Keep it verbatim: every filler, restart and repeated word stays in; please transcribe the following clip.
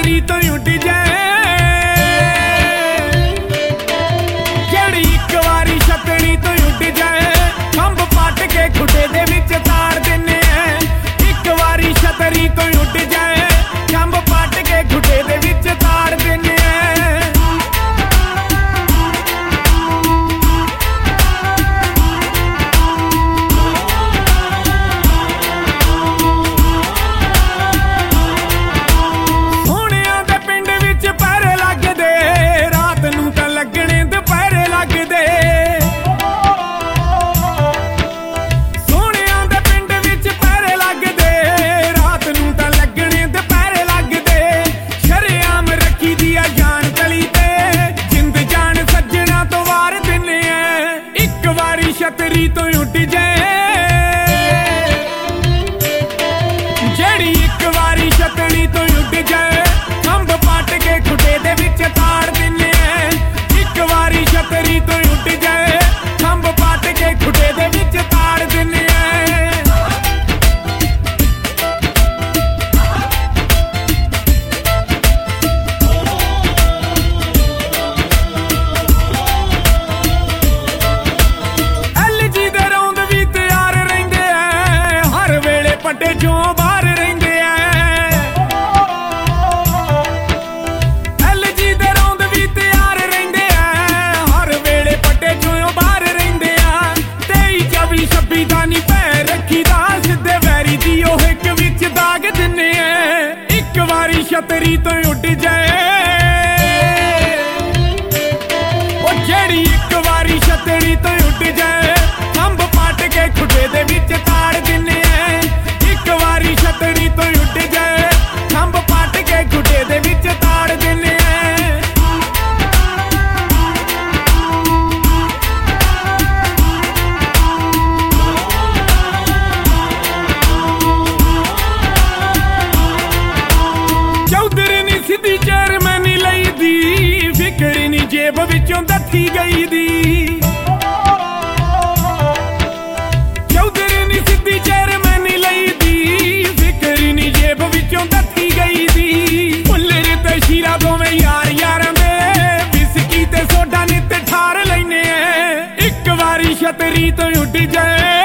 ਛਤਰੀ ਤੋਂ ਉੱਡ ਜਾਏ, ਜਿਹੜੀ ਇੱਕ ਵਾਰੀ ਛਤਰੀ ਤੋਂ ਉੱਡ ਜਾਏ, ਖੰਭ ਪੱਟ ਕੇ ਖੁੱਡੇ ਦੇ ਵਿੱਚ ਤਾੜ ਦਿੰਨੇ ਐ। ਇੱਕ ਵਾਰੀ ਛਤਰੀ ਤੋਂ ਉੱਡ ਜਾਏ, ਖੰਭ ਪੱਟ ਕੇ ਖੁੱਡੇ ਦੇ ਵਿੱਚ ਤਾੜ ਦਿੰਨੇ ਐ। ਸੋਹਣਿਆਂ ਦੇ ਪਿੰਡ ਵਿੱਚ ਪਹਿਰੇ ਲੱਗਦੇ, ਰਾਤ ਨੂੰ ਤਾਂ ਲੱਗਣੇ ਦੁਪਹਿਰੇ ਲੱਗਦੇ। ਸੋਹਣਿਆਂ ਦੇ ਪਿੰਡ ਵਿੱਚ ਪਹਿਰੇ ਲੱਗਦੇ, ਰਾਤ ਨੂੰ ਤਾਂ ਲੱਗਣੇ ਦੁਪਹਿਰੇ ਲੱਗਦੇ। ਸ਼ਰੇਆਮ ਰੱਖੀ ਦੀ ਆ ਜਾਨ ਤਲੀ ਤੇ, ਜਿੰਦ ਜਾਨ ਸੱਜਣਾ ਤੋਂ ਵਾਰ ਦਿੰਨੇ ਐ। ਇੱਕ ਵਾਰੀ ਛਤਰੀ ਤੋਂ ਉੱਡ ਜਾਏ, ਜਿਹੜੀ ਇੱਕ ਵਾਰੀ ਛਤਰੀ ਤੋਂ ਉੱਡ ਜਾਏ, ਖੰਭ ਪੱਟ ਕੇ ਖੁੱਡੇ ਦੇ ਵਿੱਚ ਤਾੜ ਦਿੰਨੇ ਐ। ਇੱਕ ਵਾਰੀ ਛਤਰੀ ਤੋਂ ਉੱਡ ਜਾਏ, ਖੰਭ ਪੱਟ ਕੇ ਖੁੱਡੇ ਦੇ ਵਿੱਚ ਤਾੜ ਦਿੰਨੇ ਐ। ਐਲ ਜੀ ਦੇ ਰੌਂਦ ਵੀ ਤਿਆਰ ਰਹਿੰਦੇ ਐ, ਹਰ ਵੇਲੇ ਪੱਟੇ ਚੋਂ ਬਾਹਰ ਰਹਿੰਦੇ ਐ। ਐਲ ਜੀ ਦੇ ਰੌਂਦ ਵੀ ਤਿਆਰ ਰਹਿੰਦੇ ਐ, ਹਰ ਵੇਲੇ ਪੱਟੇ ਚੋਂ ਬਾਹਰ ਰਹਿੰਦੇ ਆ। ਤੇਈ ਚੌਵੀ ਛੱਬੀ ਦਾ ਨੀ ਪੈ ਰੱਖੀਦਾ, ਸਿੱਧੇ ਵੈਰੀ ਦੀ ਉਹ ਇੱਕ ਵਿੱਚ ਦਾਗ ਦਿੰਨੇ ਐ। ਇੱਕ ਵਾਰੀ ਛਤਰੀ ਤੋਂ ਉੱਡ ਜਾਏ, ਉਹ ਜਿਹੜੀ ਇੱਕ ਵਾਰੀ ਛਤਰੀ ਤੋਂ ਉੱਡ ਜਾਏ, ਖੰਭ ਪੱਟ ਕੇ ਖੁੱਡੇ ਦੇ ਵਿੱਚ ਤਾੜ ਦਿੰਨੇ ਐ। ਇੱਕ ਵਾਰੀ ਛਤਰੀ ਤੋਂ ਉੱਡ ਜਾਏ, ਖੰਭ ਪੱਟ ਕੇ ਖੁੱਡੇ ਦੇ ਵਿੱਚ ਤਾੜ ਦਿੰਨੇ ਐ। ਚੌਧਰੀ ਨੀ ਸਿੱਧੀ ਚੇਅਰਮੈਨ ਨੀ ਲਈ ਦੀ, ਫਿਕਰ ਨੀ ਜੇਬ ਵਿੱਚੋਂ ਦੱਥੀ ਗਈ ਦੀ। ਚੌਧਰੀ ਨੀ ਸਿੱਧੀ ਚੇਅਰਮੈਨ ਨੀ ਲਈ ਦੀ, ਫਿਕਰ ਨੀ ਜੇਬ ਵਿੱਚੋਂ ਦੱਥੀ ਗਈ ਦੀ। ਭੁੱਲਰ ਤੇ ਸ਼ੀਰਾ ਦੋਵੇਂ ਯਾਰ ਯਾਰਾਂ ਦੇ, ਵਿਸਕੀ ਤੇ ਸੋਡਾ ਨਿੱਤ ਠਾਰ ਲੈਨੇ ਐ। ਇੱਕ ਵਾਰੀ ਛਤਰੀ ਤੋਂ ਉੱਡ ਜਾਏ,